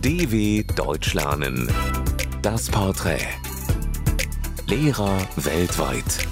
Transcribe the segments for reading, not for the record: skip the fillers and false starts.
DW Deutsch lernen. Das Porträt. Lehrer weltweit.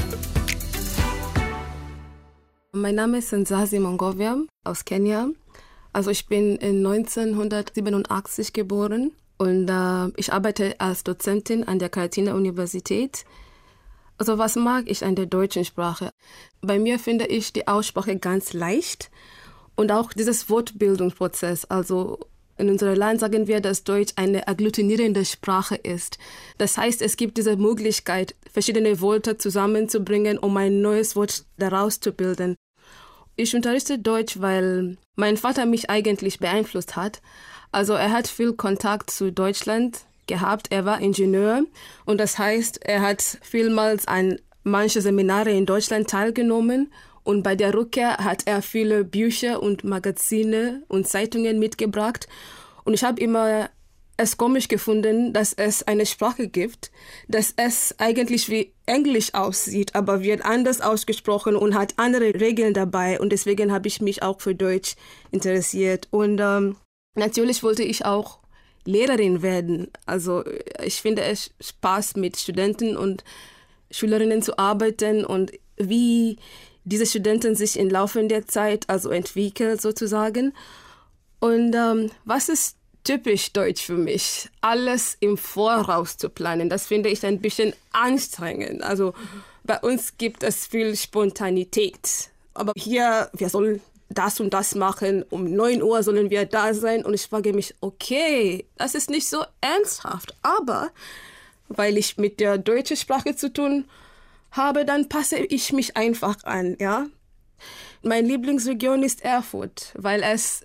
Mein Name ist Nzazi Mongovia aus Kenia. Also ich bin in 1987 geboren und ich arbeite als Dozentin an der Katarina-Universität. Also was mag ich an der deutschen Sprache? Bei mir finde ich die Aussprache ganz leicht und auch dieses Wortbildungsprozess. Also in unserem Land sagen wir, dass Deutsch eine agglutinierende Sprache ist. Das heißt, es gibt diese Möglichkeit, verschiedene Wörter zusammenzubringen, um ein neues Wort daraus zu bilden. Ich unterrichte Deutsch, weil mein Vater mich eigentlich beeinflusst hat. Also er hat viel Kontakt zu Deutschland gehabt. Er war Ingenieur und das heißt, er hat vielmals an manche Seminare in Deutschland teilgenommen. Und bei der Rückkehr hat er viele Bücher und Magazine und Zeitungen mitgebracht. Und ich habe immer es komisch gefunden, dass es eine Sprache gibt, dass es eigentlich wie Englisch aussieht, aber wird anders ausgesprochen und hat andere Regeln dabei. Und deswegen habe ich mich auch für Deutsch interessiert. Und natürlich wollte ich auch Lehrerin werden. Also ich finde es Spaß, mit Studenten und Schülerinnen zu arbeiten und wie diese Studenten sich im Laufe der Zeit also entwickeln sozusagen. Und was ist typisch deutsch für mich? Alles im Voraus zu planen, das finde ich ein bisschen anstrengend. Also bei uns gibt es viel Spontanität. Aber hier, wir sollen das und das machen, um 9 Uhr sollen wir da sein. Und ich frage mich, okay, das ist nicht so ernsthaft. Aber weil ich mit der deutschen Sprache zu tun habe, dann passe ich mich einfach an, ja. Meine Lieblingsregion ist Erfurt, weil es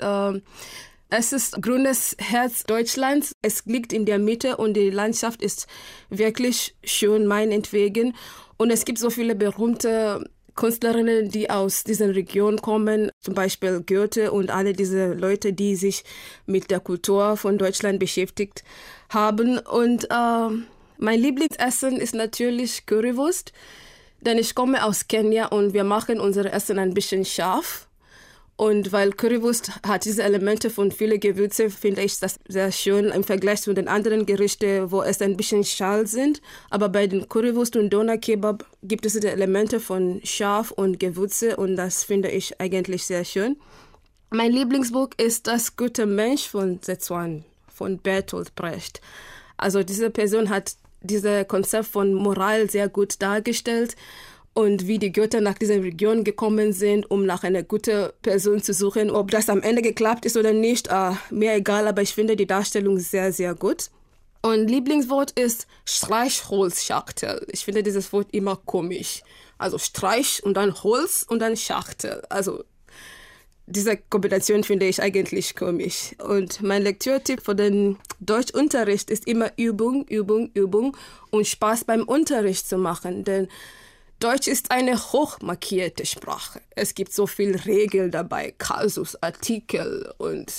ist grünes Herz Deutschlands. Es liegt in der Mitte und die Landschaft ist wirklich schön meinetwegen. Und es gibt so viele berühmte Künstlerinnen, die aus dieser Region kommen, zum Beispiel Goethe und alle diese Leute, die sich mit der Kultur von Deutschland beschäftigt haben. Und mein Lieblingsessen ist natürlich Currywurst, denn ich komme aus Kenia und wir machen unser Essen ein bisschen scharf. Und weil Currywurst hat diese Elemente von vielen Gewürzen, finde ich das sehr schön im Vergleich zu den anderen Gerichten, wo es ein bisschen schal sind. Aber bei den Currywurst und Doner-Kebab gibt es diese Elemente von scharf und Gewürze und das finde ich eigentlich sehr schön. Mein Lieblingsbuch ist Das gute Mensch von Szechuan, von Bertolt Brecht. Also diese Person hat dieses Konzept von Moral sehr gut dargestellt. Und wie die Götter nach dieser Region gekommen sind, um nach einer guten Person zu suchen. Ob das am Ende geklappt ist oder nicht, mir egal, aber ich finde die Darstellung sehr, sehr gut. Und Lieblingswort ist Streichholzschachtel. Ich finde dieses Wort immer komisch. Also Streich und dann Holz und dann Schachtel. Also diese Kombination finde ich eigentlich komisch. Und mein Lektürtipp für den Deutschunterricht ist immer Übung, Übung, Übung und Spaß beim Unterricht zu machen. Denn Deutsch ist eine hochmarkierte Sprache. Es gibt so viele Regeln dabei, Kasus, Artikel und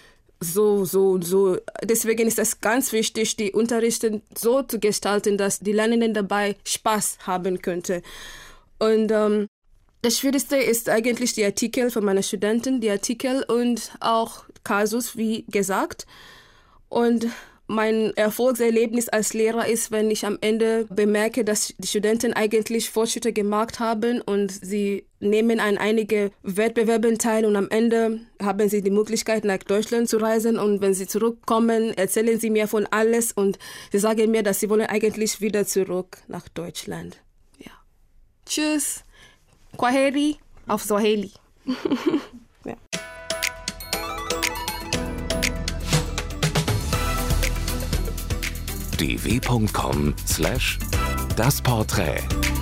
so. Deswegen ist es ganz wichtig, die Unterrichte so zu gestalten, dass die Lernenden dabei Spaß haben könnten. Und das Schwierigste ist eigentlich die Artikel von meinen Studenten, die Artikel und auch Kasus, wie gesagt. Und mein Erfolgserlebnis als Lehrer ist, wenn ich am Ende bemerke, dass die Studenten eigentlich Fortschritte gemacht haben und sie nehmen an einigen Wettbewerben teil und am Ende haben sie die Möglichkeit, nach Deutschland zu reisen und wenn sie zurückkommen, erzählen sie mir von alles und sie sagen mir, dass sie wollen eigentlich wieder zurück nach Deutschland. Ja. Tschüss. Kwaheri auf Swahili. Ja. dw.com/dasporträt